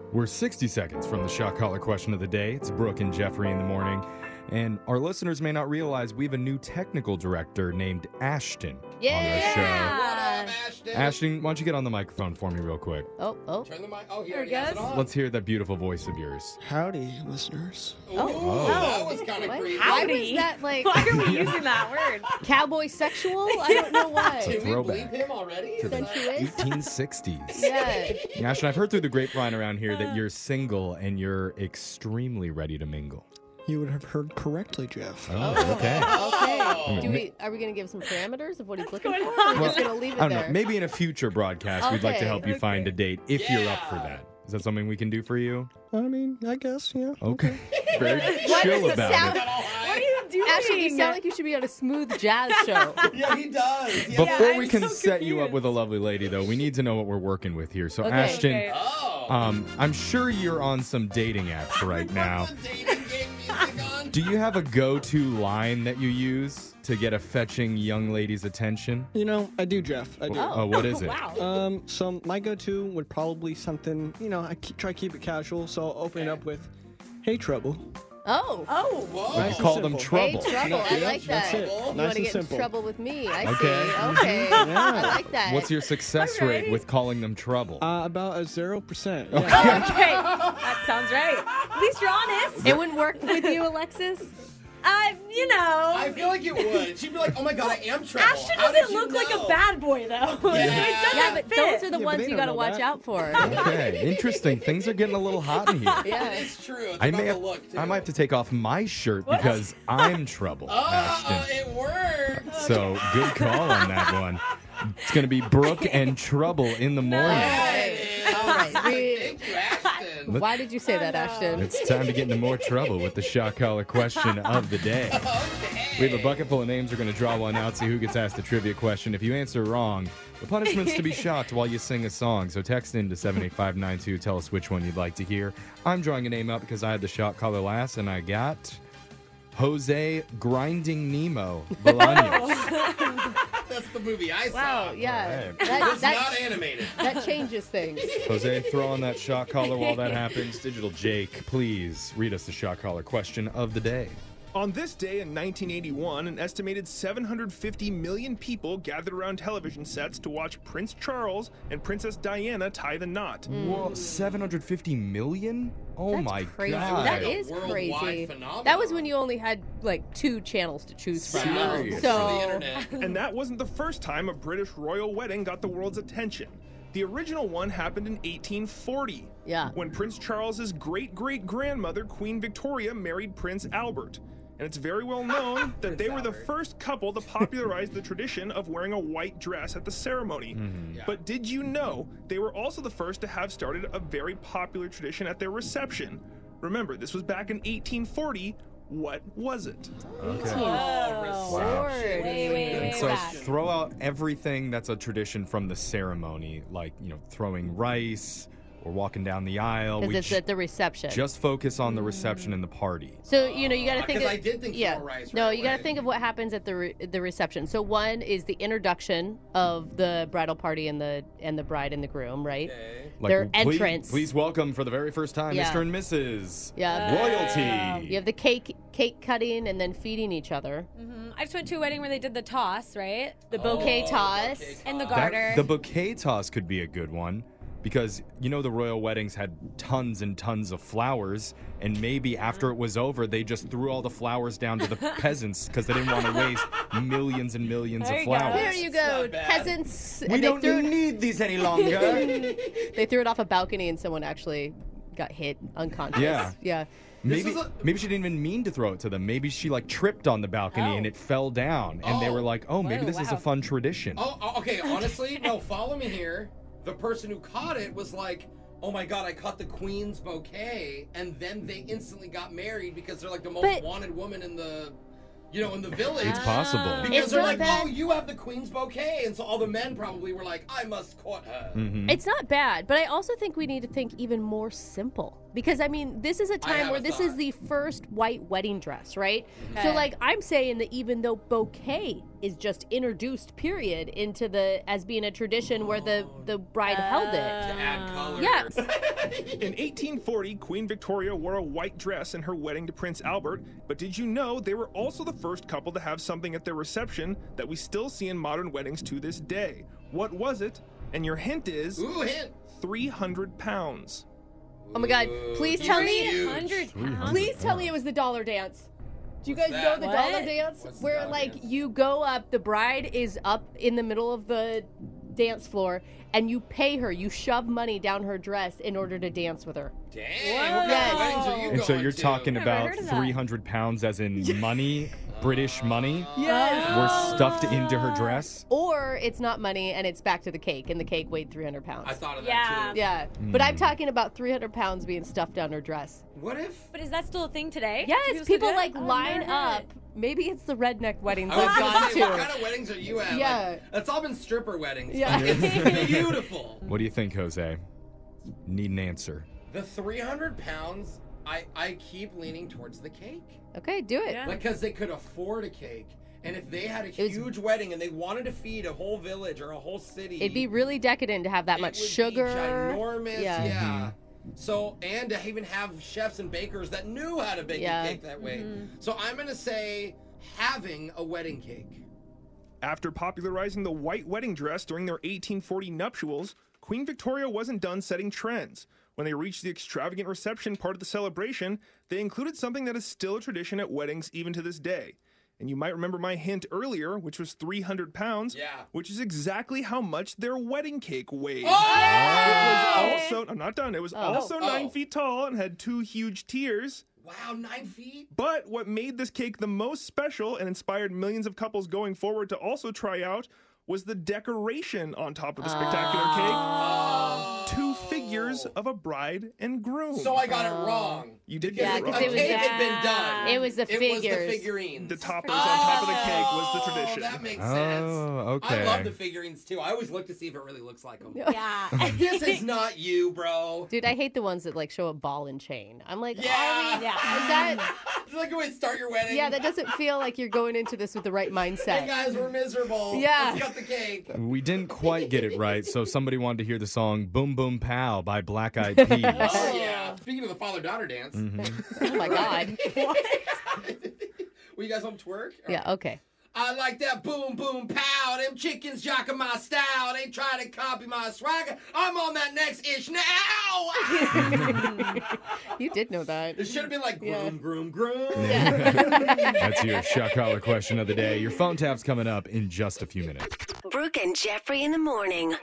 We're 60 seconds from the shot collar question of the day. It's Brooke and Jeffrey in the morning. And our listeners may not realize we have a new technical director named Ashton on our show. What up, Ashton? Ashton, why don't you get on the microphone for me real quick? Turn the mic. Oh, There he it has it goes. on. Let's hear that beautiful voice of yours. Howdy, listeners. Ooh, that was kind of creepy. Why was that, like, Why are we using that word? cowboy sexual? I don't know why. Did we Throwback. bleep him already? To the Sensuous? 1860s. Yeah. Ashton, I've heard through the grapevine around here that you're single and you're extremely ready to mingle. You would have heard correctly, Jeff. Oh, okay. Okay. Are we going to give some parameters of what he's looking for? going Or on? are we just going to leave it I don't there? know. Maybe in a future broadcast, we'd like to Okay. help you find a date if you're up for Yeah. that. Is that something we can do for you? I mean, I guess, yeah. Okay. Very Why chill does it about sound- it. What are you doing? Ashton, you sound like you should be on a smooth jazz show. Yeah, he does. Yeah. Before I'm we can so set you up confused. with a lovely lady, though, we need to know what we're working with here. So, Okay. Ashton, Okay. Oh. I'm sure you're on some dating apps right now. Put the dating game music on. Do you have a go-to line that you use to get a fetching young lady's attention? You know, I do, Jeff. I do. Oh, what is it? Wow. So my go-to would probably something, try to keep it casual, so I'll open it up with, hey, trouble. Oh. Oh. Whoa. You Nice call and them simple. Hey, trouble. trouble. No, I yeah, like that. that's it. You Nice want to and get in simple. trouble with me. I Okay. see. Okay. I like that. What's your success Okay. rate with calling them trouble? About a 0%. Okay. That sounds right. At least you're honest. It wouldn't work with you, Alexis? I feel like it would. She'd be like, oh my god, I am trouble. Ashton How did doesn't you look like know? a bad boy, though. So it doesn't Yeah, but fit. those are the but ones they you don't got to know watch that. out for. Okay, interesting. Things are getting a little hot in here. Yeah. It's true. It's I about may the have, look, too. I might have to take off my shirt because I'm trouble, Ashton. it worked. So good call on that one. It's going to be Brooke and Trouble in the morning. All right. Thank you, Ashton. Why did you say that, Ashton? It's time to get into more trouble with the shot collar question of the day. We have a bucket full of names. We're going to draw one out, see who gets asked the trivia question. If you answer wrong, the punishment's to be shocked while you sing a song. So text in to 78592. Tell us which one you'd like to hear. I'm drawing a name out because I had the shot collar last, and I got Jose Grinding Nemo Bolaños. That's the movie I saw. Wow, yeah. All right. It's That, not animated. that changes things. Jose, throw on that shot collar while that happens. Digital Jake, please read us the shot collar question of the day. On this day in 1981, an estimated 750 million people gathered around television sets to watch Prince Charles and Princess Diana tie the knot. Whoa, 750 million? Oh That's my crazy. god. That a is worldwide crazy. phenomenon. That was when you only had like 2 channels to choose from. Seriously. For the So internet. And that wasn't the first time a British royal wedding got the world's attention. The original one happened in 1840. Yeah. When Prince Charles's great-great-grandmother, Queen Victoria, married Prince Albert. And it's very well known that they were the first couple to popularize the tradition of wearing a white dress at the ceremony. Yeah. But did you know they were also the first to have started a very popular tradition at their reception? Remember, this was back in 1840. What was it? Okay. Wait. And so throw out everything that's a tradition from the ceremony, like, throwing rice or walking down the aisle. because We it's at the reception. just focus on the reception and the party. So you got to think. Because I did think yeah. throw rice No, right you got to away. think of what happens at the reception. So one is the introduction of the bridal party and the bride and the groom, right? Their please- entrance. Please welcome for the very first time, Yeah. Mr. and Mrs. Yeah. Royalty. You have the cake cutting and then feeding each other. I just went to a wedding where they did the toss, right? The bouquet toss. And the That- garter. the bouquet toss could be a good one because the royal weddings had tons and tons of flowers, and maybe after it was over they just threw all the flowers down to the peasants because they didn't want to waste millions and millions There of you go. flowers. There you go, not bad. peasants. We And don't they threw, need these any longer. they threw it off a balcony and someone actually got hit unconscious. Yeah. Yeah. Maybe was a- maybe she didn't even mean to throw it to them. Maybe she tripped on the balcony and it fell down, and they were like, "Oh, maybe this is a wow. fun tradition." Okay, honestly, no, follow me here. The person who caught it was like, oh my god, I caught the queen's bouquet, and then they instantly got married because they're like the most But- wanted woman in the in the village. It's possible. Because It's they're not like, bad. oh, you have the queen's bouquet, and so all the men probably were like, I must court her. It's not bad, but I also think we need to think even more simple. Because, this is a time have where a this is thought. the first white wedding dress, right? So, Okay. I'm saying that even though bouquet is just introduced, period, into as being a tradition where the bride held it. To add color. Yeah. In 1840, Queen Victoria wore a white dress in her wedding to Prince Albert, but did you know they were also the first couple to have something at their reception that we still see in modern weddings to this day? What was it? And your hint is Ooh, hint. 300 pounds. Oh my God! Please tell me. 100 pounds. Please tell me it was the dollar dance. Do you guys know that? the What? dollar dance? What's the Where dollar like dance? you go up, the bride is up in the middle of the dance floor, and you pay her. You shove money down her dress in order to dance with her. Dang. Whoa. What kind Yes. of weddings are you And going so you're to? talking Never about heard of that. 300 pounds as in money, British money, Yes. were stuffed into her dress. Or it's not money, and it's back to the cake, and the cake weighed 300 pounds. I thought of Yeah. that too. Yeah, but I'm talking about 300 pounds being stuffed down her dress. What if? But is that still a thing today? Do Yes, still people do like that? Oh, line never up. heard. Maybe it's the redneck weddings I was I've gonna gone say, what to. kind of weddings are you at? Yeah. Like, it's all been stripper weddings. Yeah. Like, it's beautiful. What do you think, Jose? Need an answer. The 300 pounds, I keep leaning towards the cake. Okay, do it. Yeah. Like, because they could afford a cake. And if they had a was- huge wedding and they wanted to feed a whole village or a whole city, It'd be really decadent to have that it much would sugar. Be ginormous, Yeah. yeah. So, and to even have chefs and bakers that knew how to bake Yeah. a cake that way. So I'm going to say having a wedding cake. After popularizing the white wedding dress during their 1840 nuptials, Queen Victoria wasn't done setting trends. When they reached the extravagant reception part of the celebration, they included something that is still a tradition at weddings even to this day. And you might remember my hint earlier, which was 300 pounds, Yeah. which is exactly how much their wedding cake weighed. Oh! It was also, I'm not done, it was also 9 feet tall and had 2 huge tiers. Wow, 9 feet? But what made this cake the most special and inspired millions of couples going forward to also try out was the decoration on top of the spectacular cake. 2 figures of a bride and groom. So I got it wrong. You did Yeah, get it 'cause wrong. A it was cake the- had been done. It was the It was the figures. figurines. The toppers on top of the cake was the tradition. That makes sense. Oh, okay. I love the figurines too. I always look to see if it really looks like them. Yeah. This is not you, bro. Dude, I hate the ones that like show a ball and chain. I'm like, Yeah. are we? Yeah. Is that? It's like a way to start your wedding. Yeah, that doesn't feel like you're going into this with the right Hey mindset. guys, we're miserable. Yeah. Let's cut the cake. We didn't quite get it right, so somebody wanted to hear the song Boom Boom Pow by Black Eyed Peas. Oh yeah. Speaking of the father-daughter dance. Oh my God. Will you guys home twerk? Yeah. Okay. I like that boom boom pow. Them chickens jocking my style. They try to copy my swagger. I'm on that next ish now. You did know that. It should have been like Yeah. groom, groom, groom. That's your shock collar question of the day. Your phone tap's coming up in just a few minutes. Brooke and Jeffrey in the morning.